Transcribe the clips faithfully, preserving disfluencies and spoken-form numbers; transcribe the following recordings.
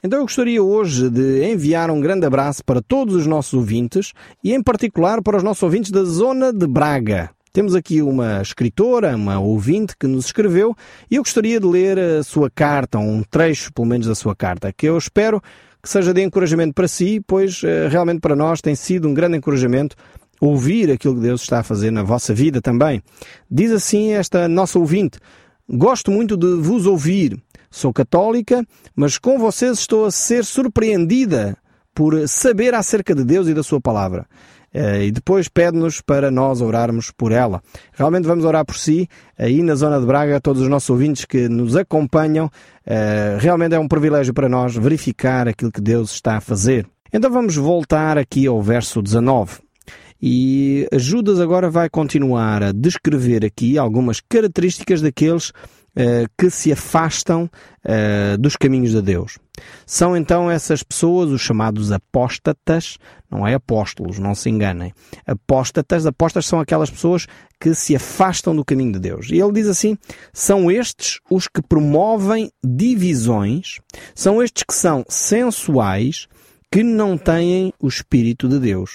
Então eu gostaria hoje de enviar um grande abraço para todos os nossos ouvintes e em particular para os nossos ouvintes da zona de Braga. Temos aqui uma escritora, uma ouvinte que nos escreveu e eu gostaria de ler a sua carta, um trecho pelo menos da sua carta, que eu espero que seja de encorajamento para si, pois realmente para nós tem sido um grande encorajamento ouvir aquilo que Deus está a fazer na vossa vida também. Diz assim esta nossa ouvinte: gosto muito de vos ouvir, sou católica, mas com vocês estou a ser surpreendida por saber acerca de Deus e da sua palavra. Uh, e depois pede-nos para nós orarmos por ela. Realmente vamos orar por si, aí na zona de Braga, todos os nossos ouvintes que nos acompanham. Uh, realmente é um privilégio para nós verificar aquilo que Deus está a fazer. Então vamos voltar aqui ao verso dezanove. E Judas agora vai continuar a descrever aqui algumas características daqueles Uh, que se afastam uh, dos caminhos de Deus. São então essas pessoas, os chamados apóstatas, não é apóstolos, não se enganem. Apóstatas, apóstatas são aquelas pessoas que se afastam do caminho de Deus. E ele diz assim, são estes os que promovem divisões, são estes que são sensuais, que não têm o Espírito de Deus.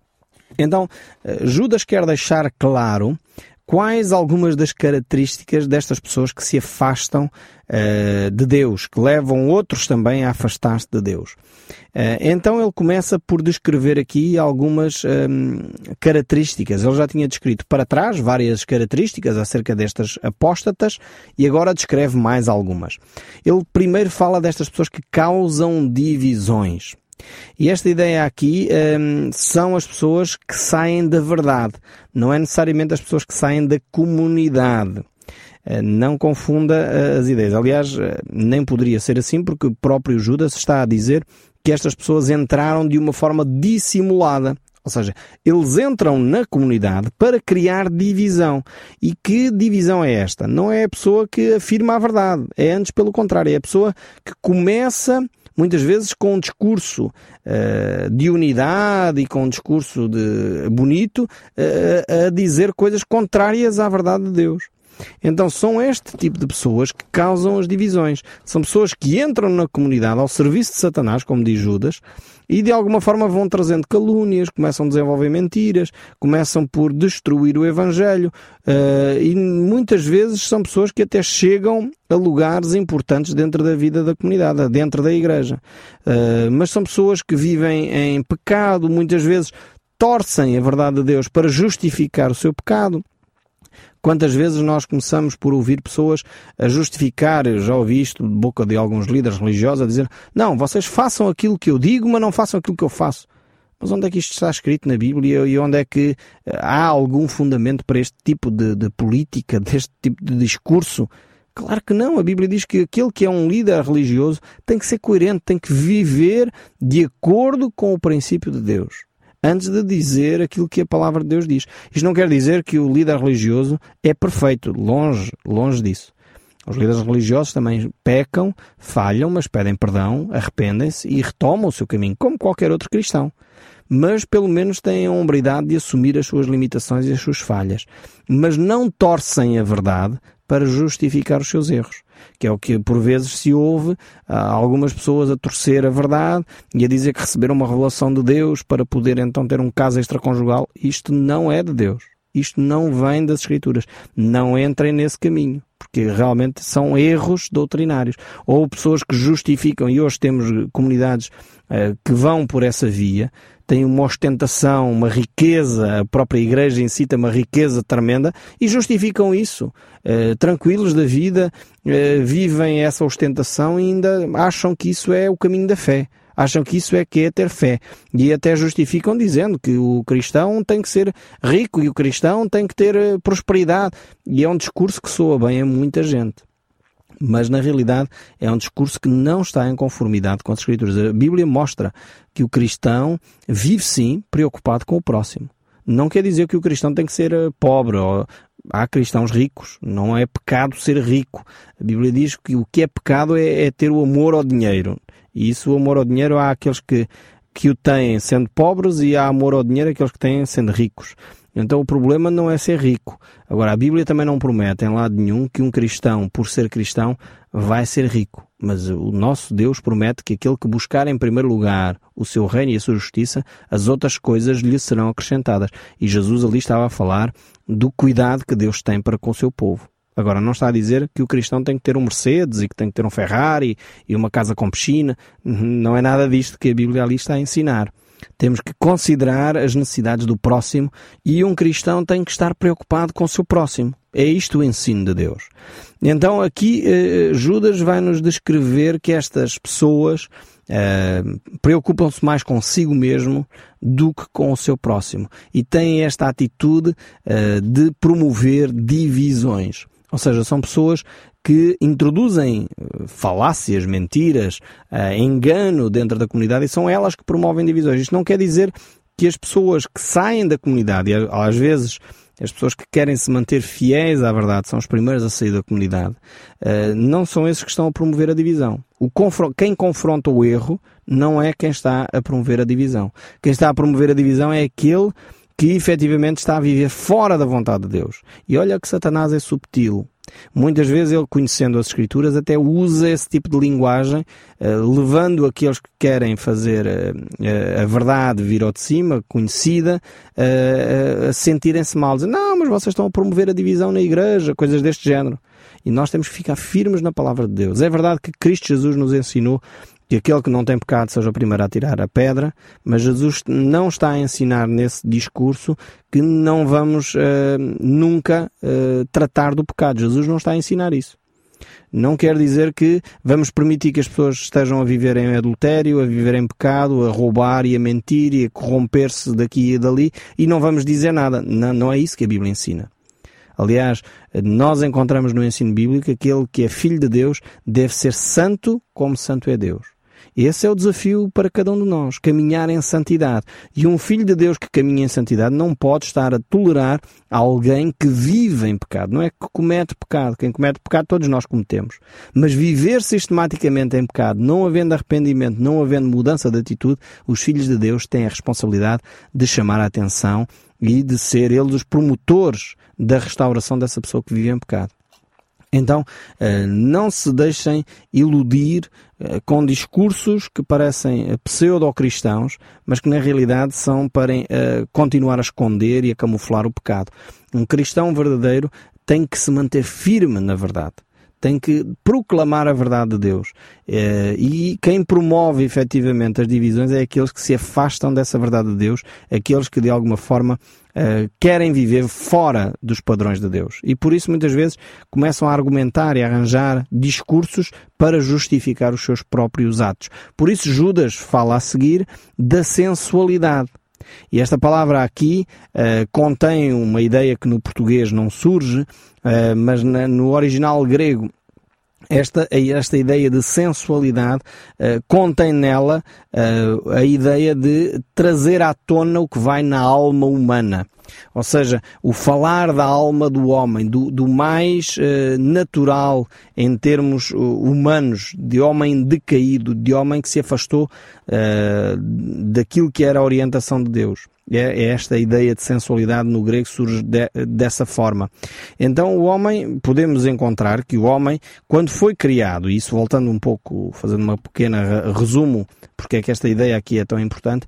Então, uh, Judas quer deixar claro quais algumas das características destas pessoas que se afastam uh, de Deus, que levam outros também a afastar-se de Deus. Uh, então ele começa por descrever aqui algumas um, características. Ele já tinha descrito para trás várias características acerca destas apóstatas e agora descreve mais algumas. Ele primeiro fala destas pessoas que causam divisões. E esta ideia aqui um, são as pessoas que saem da verdade, não é necessariamente as pessoas que saem da comunidade. Uh, não confunda uh, as ideias. Aliás, uh, nem poderia ser assim, porque o próprio Judas está a dizer que estas pessoas entraram de uma forma dissimulada. Ou seja, eles entram na comunidade para criar divisão. E que divisão é esta? Não é a pessoa que afirma a verdade, é antes pelo contrário, é a pessoa que começa muitas vezes com um discurso uh, de unidade e com um discurso de bonito uh, a dizer coisas contrárias à verdade de Deus. Então são este tipo de pessoas que causam as divisões. São pessoas que entram na comunidade ao serviço de Satanás, como diz Judas, e de alguma forma vão trazendo calúnias, começam a desenvolver mentiras, começam por destruir o Evangelho, uh, e muitas vezes são pessoas que até chegam a lugares importantes dentro da vida da comunidade, dentro da igreja. Uh, mas são pessoas que vivem em pecado, muitas vezes torcem a verdade de Deus para justificar o seu pecado. Quantas vezes nós começamos por ouvir pessoas a justificar, eu já ouvi isto de boca de alguns líderes religiosos, a dizer, não, vocês façam aquilo que eu digo, mas não façam aquilo que eu faço. Mas onde é que isto está escrito na Bíblia e onde é que há algum fundamento para este tipo de, de política, deste tipo de discurso? Claro que não. A Bíblia diz que aquele que é um líder religioso tem que ser coerente, tem que viver de acordo com o princípio de Deus, antes de dizer aquilo que a palavra de Deus diz. Isto não quer dizer que o líder religioso é perfeito. Longe, longe disso. Os líderes religiosos também pecam, falham, mas pedem perdão, arrependem-se e retomam o seu caminho, como qualquer outro cristão. Mas pelo menos têm a hombridade de assumir as suas limitações e as suas falhas. Mas não torcem a verdade para justificar os seus erros, que é o que por vezes se ouve, algumas pessoas a torcer a verdade e a dizer que receberam uma revelação de Deus para poder então ter um caso extraconjugal. Isto não é de Deus. Isto não vem das Escrituras. Não entrem nesse caminho, porque realmente são erros doutrinários. Ou pessoas que justificam, e hoje temos comunidades uh, que vão por essa via, têm uma ostentação, uma riqueza, a própria igreja em si tem uma riqueza tremenda, e justificam isso. Uh, tranquilos da vida, uh, vivem essa ostentação e ainda acham que isso é o caminho da fé. Acham que isso é que é ter fé. E até justificam dizendo que o cristão tem que ser rico e o cristão tem que ter uh, prosperidade. E é um discurso que soa bem a muita gente. Mas na realidade é um discurso que não está em conformidade com as Escrituras. A Bíblia mostra que o cristão vive sim preocupado com o próximo. Não quer dizer que o cristão tem que ser uh, pobre. Ou... Há cristãos ricos. Não é pecado ser rico. A Bíblia diz que o que é pecado é, é ter o amor ao dinheiro. E isso, o amor ao dinheiro, há aqueles que, que o têm sendo pobres e há amor ao dinheiro aqueles que têm sendo ricos. Então o problema não é ser rico. Agora, a Bíblia também não promete em lado nenhum que um cristão, por ser cristão, vai ser rico. Mas o nosso Deus promete que aquele que buscar em primeiro lugar o seu reino e a sua justiça, as outras coisas lhe serão acrescentadas. E Jesus ali estava a falar do cuidado que Deus tem para com o seu povo. Agora, não está a dizer que o cristão tem que ter um Mercedes e que tem que ter um Ferrari e uma casa com piscina. Não é nada disto que a Bíblia ali está a ensinar. Temos que considerar as necessidades do próximo e um cristão tem que estar preocupado com o seu próximo. É isto o ensino de Deus. Então aqui eh, Judas vai nos descrever que estas pessoas eh, preocupam-se mais consigo mesmo do que com o seu próximo. E têm esta atitude eh, de promover divisões. Ou seja, são pessoas que introduzem falácias, mentiras, uh, engano dentro da comunidade e são elas que promovem divisões. Isto não quer dizer que as pessoas que saem da comunidade, e às vezes as pessoas que querem se manter fiéis à verdade são os primeiros a sair da comunidade, uh, não são esses que estão a promover a divisão. O confron- quem confronta o erro não é quem está a promover a divisão. Quem está a promover a divisão é aquele que efetivamente está a viver fora da vontade de Deus. E olha que Satanás é subtil. Muitas vezes ele, conhecendo as Escrituras, até usa esse tipo de linguagem, uh, levando aqueles que querem fazer uh, uh, a verdade vir ao de cima, conhecida, uh, uh, a sentirem-se mal. Dizem, não, mas vocês estão a promover a divisão na igreja, coisas deste género. E nós temos que ficar firmes na palavra de Deus. É verdade que Cristo Jesus nos ensinou que aquele que não tem pecado seja o primeiro a tirar a pedra, mas Jesus não está a ensinar nesse discurso que não vamos uh, nunca uh, tratar do pecado. Jesus não está a ensinar isso. Não quer dizer que vamos permitir que as pessoas estejam a viver em adultério, a viver em pecado, a roubar e a mentir e a corromper-se daqui e dali e não vamos dizer nada. Não, não é isso que a Bíblia ensina. Aliás, nós encontramos no ensino bíblico que aquele que é filho de Deus deve ser santo como santo é Deus. Esse é o desafio para cada um de nós, caminhar em santidade. E um filho de Deus que caminha em santidade não pode estar a tolerar alguém que vive em pecado. Não é que comete pecado. Quem comete pecado todos nós cometemos. Mas viver sistematicamente em pecado, não havendo arrependimento, não havendo mudança de atitude, os filhos de Deus têm a responsabilidade de chamar a atenção e de ser eles os promotores da restauração dessa pessoa que vive em pecado. Então, não se deixem iludir com discursos que parecem pseudo-cristãos, mas que na realidade são para continuar a esconder e a camuflar o pecado. Um cristão verdadeiro tem que se manter firme na verdade. Tem que proclamar a verdade de Deus. E quem promove efetivamente as divisões é aqueles que se afastam dessa verdade de Deus, aqueles que de alguma forma querem viver fora dos padrões de Deus. E por isso muitas vezes começam a argumentar e a arranjar discursos para justificar os seus próprios atos. Por isso Judas fala a seguir da sensualidade. E esta palavra aqui uh, contém uma ideia que no português não surge, uh, mas na, no original grego esta, esta ideia de sensualidade uh, contém nela uh, a ideia de trazer à tona o que vai na alma humana. Ou seja, o falar da alma do homem, do, do mais uh, natural em termos uh, humanos, de homem decaído, de homem que se afastou uh, daquilo que era a orientação de Deus. É, é esta ideia de sensualidade no grego surge de, dessa forma. Então o homem, podemos encontrar que o homem, quando foi criado, e isso voltando um pouco, fazendo uma pequena resumo, porque é que esta ideia aqui é tão importante,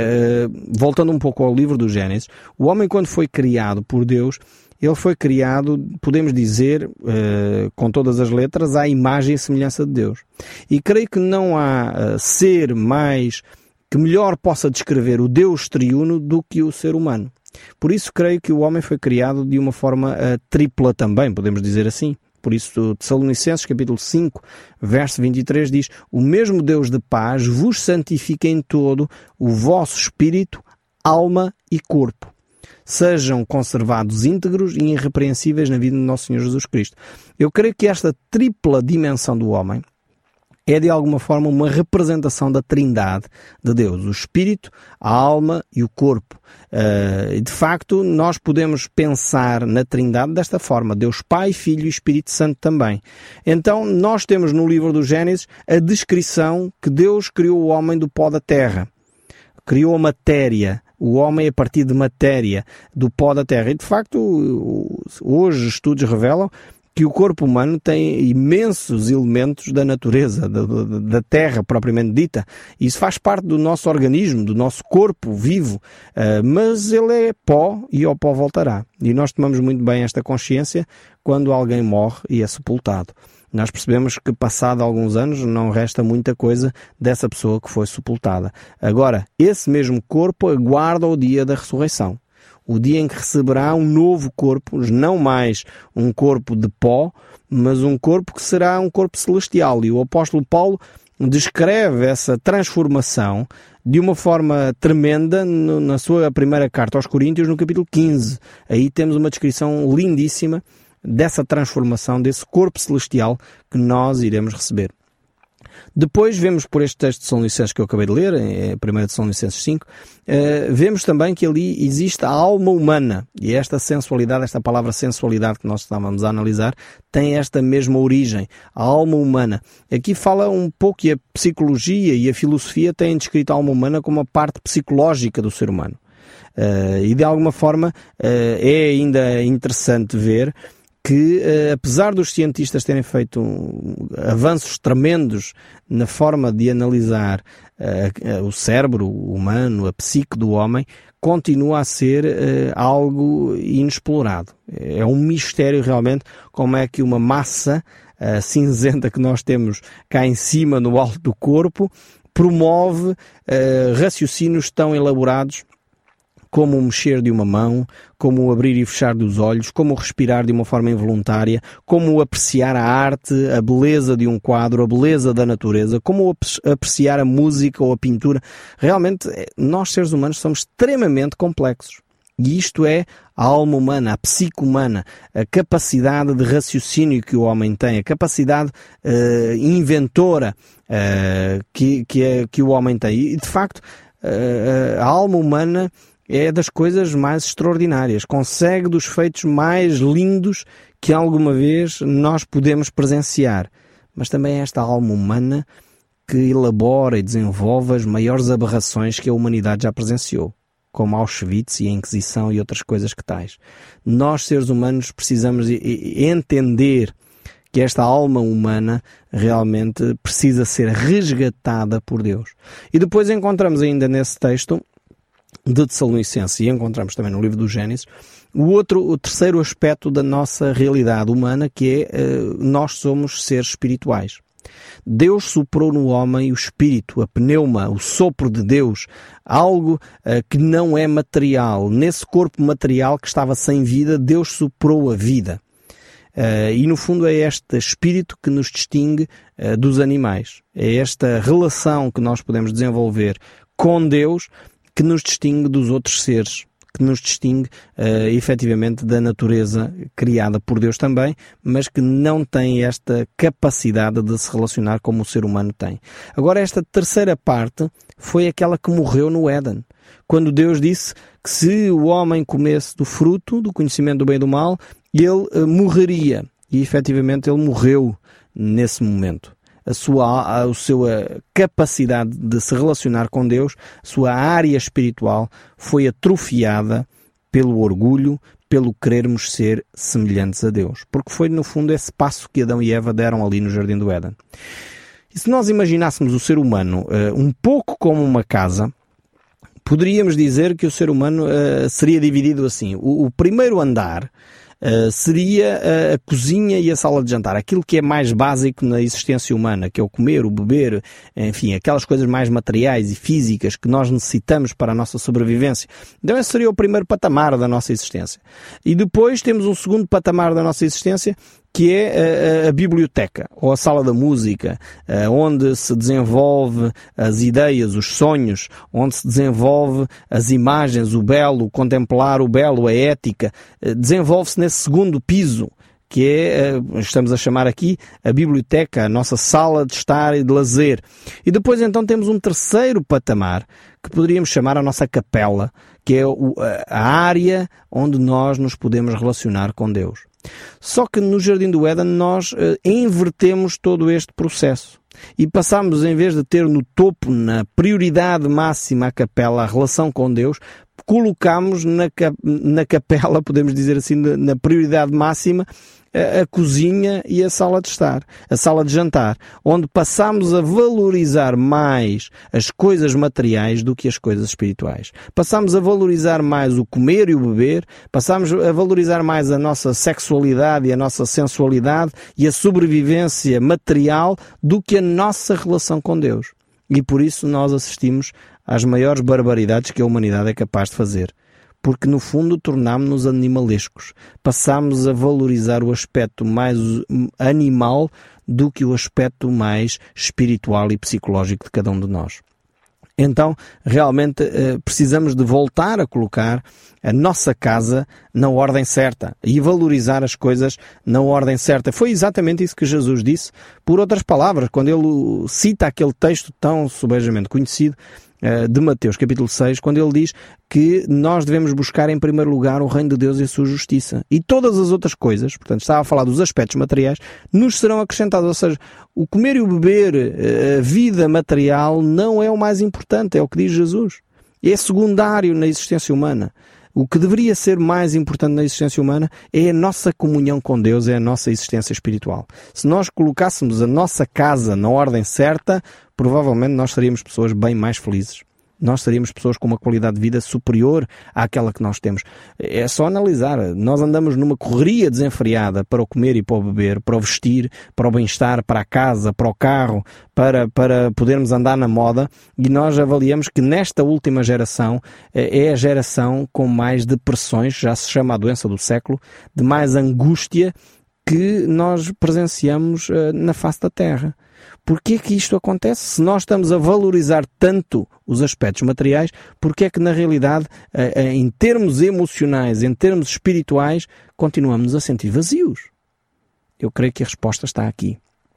uh, voltando um pouco ao livro do Gênesis, o homem quando foi criado por Deus, ele foi criado, podemos dizer, uh, com todas as letras, à imagem e semelhança de Deus. E creio que não há uh, ser mais que melhor possa descrever o Deus triuno do que o ser humano. Por isso creio que o homem foi criado de uma forma uh, tripla também, podemos dizer assim. Por isso, Tessalonicenses, capítulo cinco, verso vinte e três diz: o mesmo Deus de paz vos santifica em todo o vosso espírito, alma e corpo. Sejam conservados íntegros e irrepreensíveis na vida do nosso Senhor Jesus Cristo. Eu creio que esta tripla dimensão do homem é de alguma forma uma representação da Trindade de Deus, o Espírito, a alma e o corpo. Uh, de facto, nós podemos pensar na Trindade desta forma, Deus Pai, Filho e Espírito Santo também. Então, nós temos no livro do Gênesis a descrição que Deus criou o homem do pó da terra, criou a matéria o homem a partir de matéria, do pó da terra. E de facto, hoje estudos revelam que o corpo humano tem imensos elementos da natureza, da, da, da terra propriamente dita. Isso faz parte do nosso organismo, do nosso corpo vivo, uh, mas ele é pó e ao pó voltará. E nós tomamos muito bem esta consciência quando alguém morre e é sepultado. Nós percebemos que, passado alguns anos, não resta muita coisa dessa pessoa que foi sepultada. Agora, esse mesmo corpo aguarda o dia da ressurreição. O dia em que receberá um novo corpo, não mais um corpo de pó, mas um corpo que será um corpo celestial. E o apóstolo Paulo descreve essa transformação de uma forma tremenda no, na sua primeira carta aos Coríntios, no capítulo quinze. Aí temos uma descrição lindíssima dessa transformação, desse corpo celestial que nós iremos receber. Depois vemos por este texto de São Licenses que eu acabei de ler, é a primeira de São Licenses cinco, uh, vemos também que ali existe a alma humana, e esta sensualidade, esta palavra sensualidade que nós estávamos a analisar, tem esta mesma origem, a alma humana. Aqui fala um pouco, e a psicologia e a filosofia têm descrito a alma humana como a parte psicológica do ser humano. Uh, e de alguma forma uh, é ainda interessante ver que, uh, apesar dos cientistas terem feito um, avanços tremendos na forma de analisar uh, uh, o cérebro humano, a psique do homem, continua a ser uh, algo inexplorado. É um mistério realmente como é que uma massa uh, cinzenta que nós temos cá em cima, no alto do corpo, promove uh, raciocínios tão elaborados como o mexer de uma mão, como o abrir e fechar dos olhos, como o respirar de uma forma involuntária, como o apreciar a arte, a beleza de um quadro, a beleza da natureza, como o apreciar a música ou a pintura. Realmente, nós seres humanos somos extremamente complexos. E isto é a alma humana, a psique humana, a capacidade de raciocínio que o homem tem, a capacidade uh, inventora uh, que, que, é, que o homem tem. E, de facto, uh, a alma humana é das coisas mais extraordinárias. Consegue dos feitos mais lindos que alguma vez nós podemos presenciar. Mas também é esta alma humana que elabora e desenvolve as maiores aberrações que a humanidade já presenciou, como Auschwitz e a Inquisição e outras coisas que tais. Nós, seres humanos, precisamos entender que esta alma humana realmente precisa ser resgatada por Deus. E depois encontramos ainda nesse texto de Tessalonicenses, e encontramos também no livro do Gênesis, o outro, o terceiro aspecto da nossa realidade humana, que é, uh, nós somos seres espirituais. Deus soprou no homem o espírito, a pneuma, o sopro de Deus, algo uh, que não é material. Nesse corpo material que estava sem vida, Deus soprou a vida. Uh, e no fundo é este espírito que nos distingue uh, dos animais. É esta relação que nós podemos desenvolver com Deus que nos distingue dos outros seres, que nos distingue uh, efetivamente da natureza criada por Deus também, mas que não tem esta capacidade de se relacionar como o ser humano tem. Agora, esta terceira parte foi aquela que morreu no Éden, quando Deus disse que se o homem comesse do fruto, do conhecimento do bem e do mal, ele uh, morreria. E efetivamente ele morreu nesse momento. A sua, a sua capacidade de se relacionar com Deus, a sua área espiritual foi atrofiada pelo orgulho, pelo querermos ser semelhantes a Deus. Porque foi, no fundo, esse passo que Adão e Eva deram ali no Jardim do Éden. E se nós imaginássemos o ser humano uh, um pouco como uma casa, poderíamos dizer que o ser humano uh, seria dividido assim. O, o primeiro andar Uh, seria uh, a cozinha e a sala de jantar, aquilo que é mais básico na existência humana, que é o comer, o beber, enfim, aquelas coisas mais materiais e físicas que nós necessitamos para a nossa sobrevivência. Então esse seria o primeiro patamar da nossa existência. E depois temos um segundo patamar da nossa existência, que é a, a biblioteca, ou a sala da música, onde se desenvolve as ideias, os sonhos, onde se desenvolve as imagens, o belo, o contemplar o belo, a ética, desenvolve-se nesse segundo piso, que é, estamos a chamar aqui, a biblioteca, a nossa sala de estar e de lazer. E depois então temos um terceiro patamar, que poderíamos chamar a nossa capela, que é a área onde nós nos podemos relacionar com Deus. Só que no Jardim do Éden nós uh, invertemos todo este processo. E passamos, em vez de ter no topo, na prioridade máxima a capela, a relação com Deus, colocamos na, cap- na capela, podemos dizer assim, na prioridade máxima, a, a cozinha e a sala de estar, a sala de jantar, onde passamos a valorizar mais as coisas materiais do que as coisas espirituais. Passamos a valorizar mais o comer e o beber, passamos a valorizar mais a nossa sexualidade e a nossa sensualidade e a sobrevivência material do que a nossa relação com Deus. E por isso nós assistimos às maiores barbaridades que a humanidade é capaz de fazer. Porque, no fundo, tornámos-nos animalescos. Passámos a valorizar o aspecto mais animal do que o aspecto mais espiritual e psicológico de cada um de nós. Então, realmente, precisamos de voltar a colocar a nossa casa na ordem certa e valorizar as coisas na ordem certa. Foi exatamente isso que Jesus disse, por outras palavras, quando ele cita aquele texto tão subejamente conhecido de Mateus, capítulo seis, quando ele diz que nós devemos buscar em primeiro lugar o reino de Deus e a sua justiça. E todas as outras coisas, portanto, estava a falar dos aspectos materiais, nos serão acrescentados. Ou seja, o comer e o beber, a vida material, não é o mais importante, é o que diz Jesus. É secundário na existência humana. O que deveria ser mais importante na existência humana é a nossa comunhão com Deus, é a nossa existência espiritual. Se nós colocássemos a nossa casa na ordem certa, provavelmente nós seríamos pessoas bem mais felizes. Nós seríamos pessoas com uma qualidade de vida superior àquela que nós temos. É só analisar. Nós andamos numa correria desenfreada para o comer e para o beber, para o vestir, para o bem-estar, para a casa, para o carro, para, para podermos andar na moda, e nós avaliamos que nesta última geração é a geração com mais depressões, já se chama a doença do século, de mais angústia que nós presenciamos na face da Terra. Porquê que isto acontece? Se nós estamos a valorizar tanto os aspectos materiais, porquê é que na realidade, em termos emocionais, em termos espirituais, continuamos a sentir vazios? Eu creio que a resposta está aqui.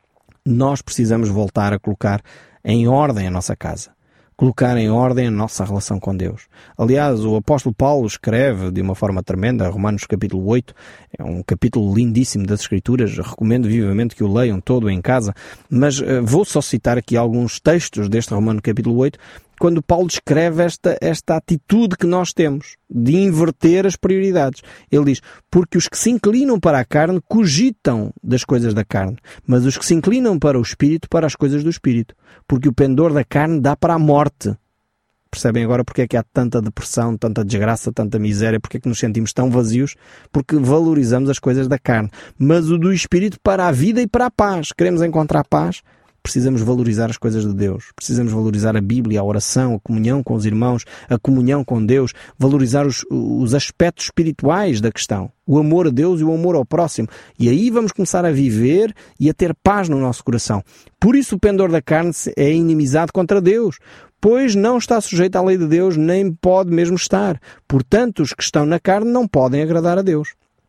Nós precisamos voltar a colocar em ordem a nossa casa. Colocar em ordem a nossa relação com Deus. Aliás, o apóstolo Paulo escreve de uma forma tremenda, Romanos capítulo oito, é um capítulo lindíssimo das Escrituras, recomendo vivamente que o leiam todo em casa, mas uh, vou só citar aqui alguns textos deste Romanos capítulo oito, quando Paulo descreve esta, esta atitude que nós temos de inverter as prioridades. Ele diz, porque os que se inclinam para a carne cogitam das coisas da carne, mas os que se inclinam para o Espírito, para as coisas do Espírito. Porque o pendor da carne dá para a morte. Percebem agora porque é que há tanta depressão, tanta desgraça, tanta miséria, porque é que nos sentimos tão vazios? Porque valorizamos as coisas da carne. Mas o do Espírito para a vida e para a paz. Queremos encontrar paz? Precisamos valorizar as coisas de Deus. Precisamos valorizar a Bíblia, a oração, a comunhão com os irmãos, a comunhão com Deus, valorizar os, os aspectos espirituais da questão. O amor a Deus e o amor ao próximo. E aí vamos começar a viver e a ter paz no nosso coração. Por isso o pendor da carne é inimizade contra Deus, pois não está sujeito à lei de Deus, nem pode mesmo estar. Portanto, os que estão na carne não podem agradar a Deus.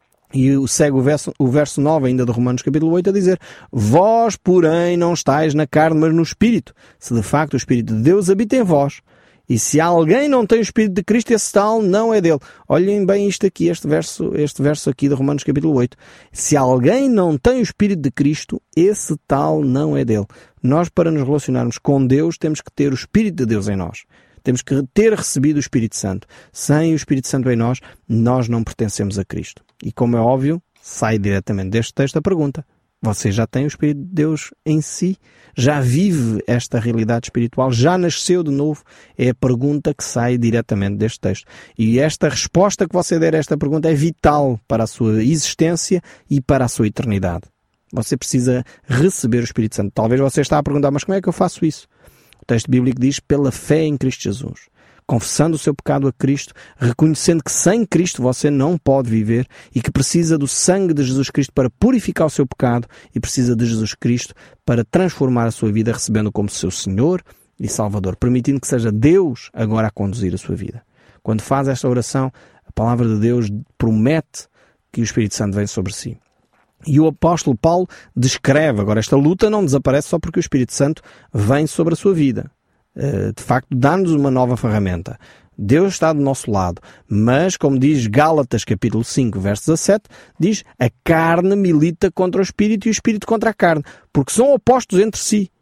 E segue o verso, o verso nove ainda de Romanos capítulo oito a dizer, vós, porém, não estáis na carne, mas no Espírito, se de facto o Espírito de Deus habita em vós. E se alguém não tem o Espírito de Cristo, esse tal não é dele. Olhem bem isto aqui, este verso, este verso aqui de Romanos capítulo oito. Se alguém não tem o Espírito de Cristo, esse tal não é dele. Nós, para nos relacionarmos com Deus, temos que ter o Espírito de Deus em nós. Temos que ter recebido o Espírito Santo. Sem o Espírito Santo em nós, nós não pertencemos a Cristo. E como é óbvio, sai diretamente deste texto a pergunta. Você já tem o Espírito de Deus em si? Já vive esta realidade espiritual? Já nasceu de novo? É a pergunta que sai diretamente deste texto. E esta resposta que você der a esta pergunta é vital para a sua existência e para a sua eternidade. Você precisa receber o Espírito Santo. Talvez você está a perguntar, mas como é que eu faço isso? O texto bíblico diz, pela fé em Cristo Jesus. Confessando o seu pecado a Cristo, reconhecendo que sem Cristo você não pode viver e que precisa do sangue de Jesus Cristo para purificar o seu pecado e precisa de Jesus Cristo para transformar a sua vida, recebendo como seu Senhor e Salvador, permitindo que seja Deus agora a conduzir a sua vida. Quando faz esta oração, a palavra de Deus promete que o Espírito Santo vem sobre si. E o apóstolo Paulo descreve, agora esta luta não desaparece só porque o Espírito Santo vem sobre a sua vida. De facto, dá-nos uma nova ferramenta. Deus está do nosso lado. Mas, como diz Gálatas capítulo cinco, verso dezassete, diz, a carne milita contra o Espírito e o Espírito contra a carne, porque são opostos entre si.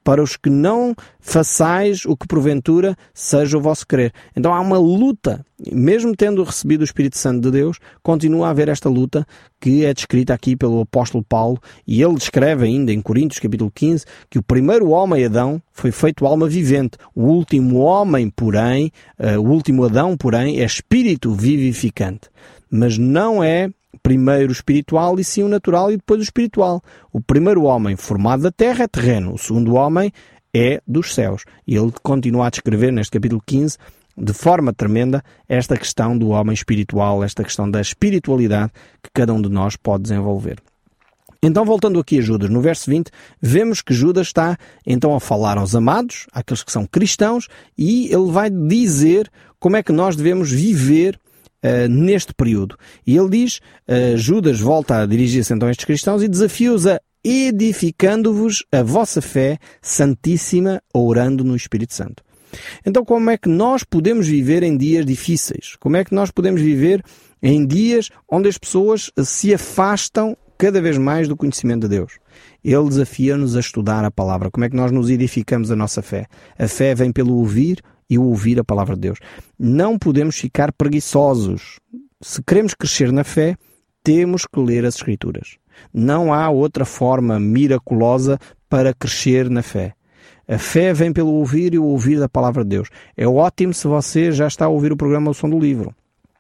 para os que não façais o que porventura seja o vosso querer. Então há uma luta, mesmo tendo recebido o Espírito Santo de Deus, continua a haver esta luta que é descrita aqui pelo apóstolo Paulo, e ele descreve ainda em Coríntios capítulo quinze, que o primeiro homem, Adão, foi feito alma vivente. O último homem, porém, uh, o último Adão, porém, é espírito vivificante. Mas não é primeiro o espiritual e sim o natural e depois o espiritual. O primeiro homem formado da terra é terreno, o segundo homem é dos céus. E ele continua a descrever neste capítulo quinze, de forma tremenda, esta questão do homem espiritual, esta questão da espiritualidade que cada um de nós pode desenvolver. Então, voltando aqui a Judas, no verso vinte, vemos que Judas está então a falar aos amados, àqueles que são cristãos, e ele vai dizer como é que nós devemos viver Uh, neste período. E ele diz, uh, Judas volta a dirigir-se então a estes cristãos e desafia-os a edificando-vos a vossa fé santíssima, orando no Espírito Santo. Então, como é que nós podemos viver em dias difíceis? Como é que nós podemos viver em dias onde as pessoas se afastam cada vez mais do conhecimento de Deus? Ele desafia-nos a estudar a palavra. Como é que nós nos edificamos a nossa fé? A fé vem pelo ouvir e o ouvir a palavra de Deus. Não podemos ficar preguiçosos. Se queremos crescer na fé, temos que ler as Escrituras. Não há outra forma miraculosa para crescer na fé. A fé vem pelo ouvir e o ouvir da palavra de Deus. É ótimo se você já está a ouvir o programa O Som do Livro.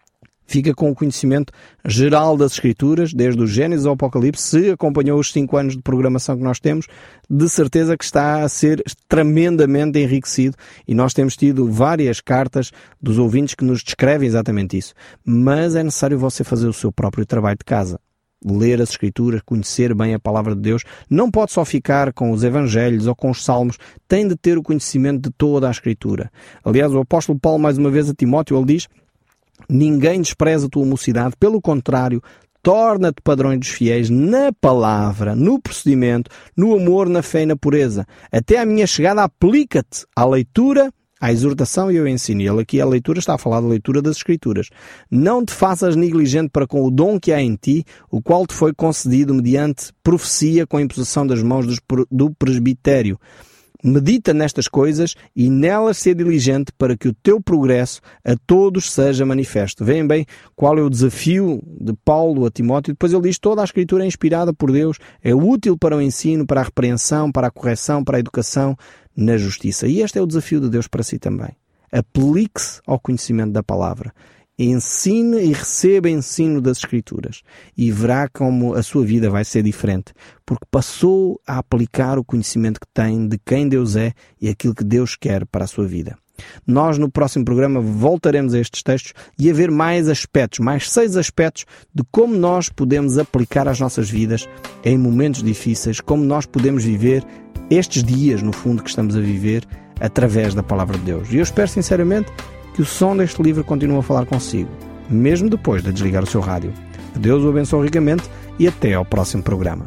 Fica com o conhecimento geral das Escrituras, desde o Gênesis ao Apocalipse. Se acompanhou os cinco anos de programação que nós temos, de certeza que está a ser tremendamente enriquecido. E nós temos tido várias cartas dos ouvintes que nos descrevem exatamente isso. Mas é necessário você fazer o seu próprio trabalho de casa. Ler as Escrituras, conhecer bem a Palavra de Deus. Não pode só ficar com os Evangelhos ou com os Salmos. Tem de ter o conhecimento de toda a Escritura. Aliás, o apóstolo Paulo, mais uma vez a Timóteo, ele diz: ninguém despreza a tua mocidade, pelo contrário, torna-te padrões dos fiéis na palavra, no procedimento, no amor, na fé e na pureza. Até à minha chegada aplica-te à leitura, à exortação e ao ensino. E ele aqui, a leitura, está a falar da leitura das Escrituras. Não te faças negligente para com o dom que há em ti, o qual te foi concedido mediante profecia com a imposição das mãos do presbitério. Medita nestas coisas e nelas ser diligente para que o teu progresso a todos seja manifesto. Veem bem qual é o desafio de Paulo a Timóteo. Depois ele diz: toda a Escritura é inspirada por Deus, é útil para o ensino, para a repreensão, para a correção, para a educação na justiça. E este é o desafio de Deus para si também. Aplique-se ao conhecimento da palavra. Ensine e receba ensino das Escrituras e verá como a sua vida vai ser diferente, porque passou a aplicar o conhecimento que tem de quem Deus é e aquilo que Deus quer para a sua vida. Nós no próximo programa voltaremos a estes textos e a ver mais aspectos, mais seis aspectos de como nós podemos aplicar às nossas vidas em momentos difíceis, como nós podemos viver estes dias, no fundo, que estamos a viver através da Palavra de Deus. E eu espero sinceramente que o som deste livro continue a falar consigo, mesmo depois de desligar o seu rádio. Que Deus o abençoe ricamente e até ao próximo programa.